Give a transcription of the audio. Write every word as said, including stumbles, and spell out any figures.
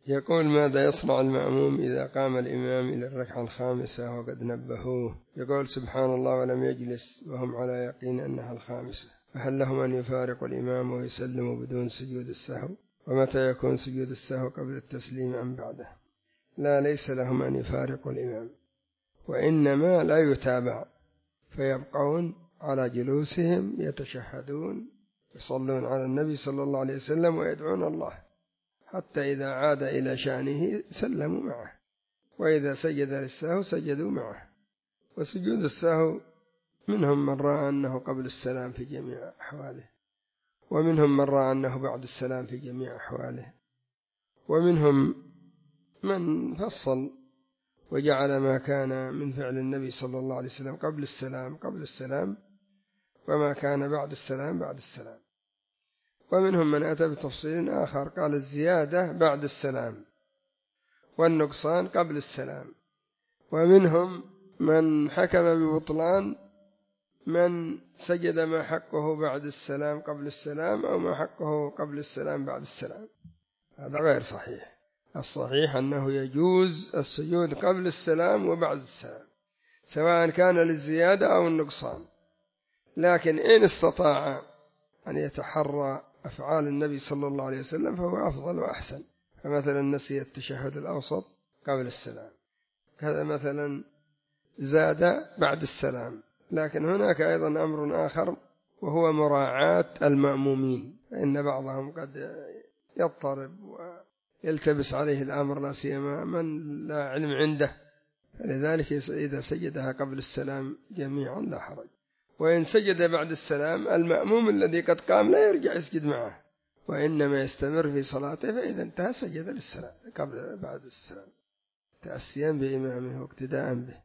يقول: ماذا يصنع المأموم إذا قام الإمام إلى الركعة الخامسة وقد نبهوه؟ يقول: سبحان الله، ولم يجلس وهم على يقين أنها الخامسة، فهل لهم أن يفارقوا الإمام ويسلموا بدون سجود السهو؟ ومتى يكون سجود السهو، قبل التسليم أم بعده؟ لا، ليس لهم أن يفارقوا الإمام، وإنما لا يتابع، فيبقون على جلوسهم يتشهدون، يصلون على النبي صلى الله عليه وسلم ويدعون الله، حتى إذا عاد إلى شأنه سلموا معه، وإذا سجد للسهو سجدوا معه. وسجود السهو منهم من رأى أنه قبل السلام في جميع أحواله، ومنهم من رأى أنه بعد السلام في جميع أحواله، ومنهم من فصل وجعل ما كان من فعل النبي صلى الله عليه وسلم قبل السلام قبل السلام، وما كان بعد السلام بعد السلام. ومنهم من أتى بتفصيل آخر، قال الزيادة بعد السلام والنقصان قبل السلام. ومنهم من حكم ببطلان من سجد ما حقه بعد السلام قبل السلام، أو ما حقه قبل السلام بعد السلام. هذا غير صحيح. الصحيح أنه يجوز السجود قبل السلام وبعد السلام، سواء كان للزيادة أو النقصان، لكن إن استطاع أن يتحرى أفعال النبي صلى الله عليه وسلم فهو أفضل وأحسن. فمثلا نسي التشهد الأوسط قبل السلام، كذا مثلا زاد بعد السلام. لكن هناك أيضا أمر آخر، وهو مراعاة المأمومين، فإن بعضهم قد يضطرب ويلتبس عليه الأمر، لا سيما من لا علم عنده، فلذلك إذا سجدها قبل السلام جميعا لا حرج. وإن سجد بعد السلام، المأموم الذي قد قام لا يرجع يسجد معه، وإنما يستمر في صلاته، فإذا انتهى سجد للسلام قبل بعد السلام، تأسيا بإمامه واقتداء به.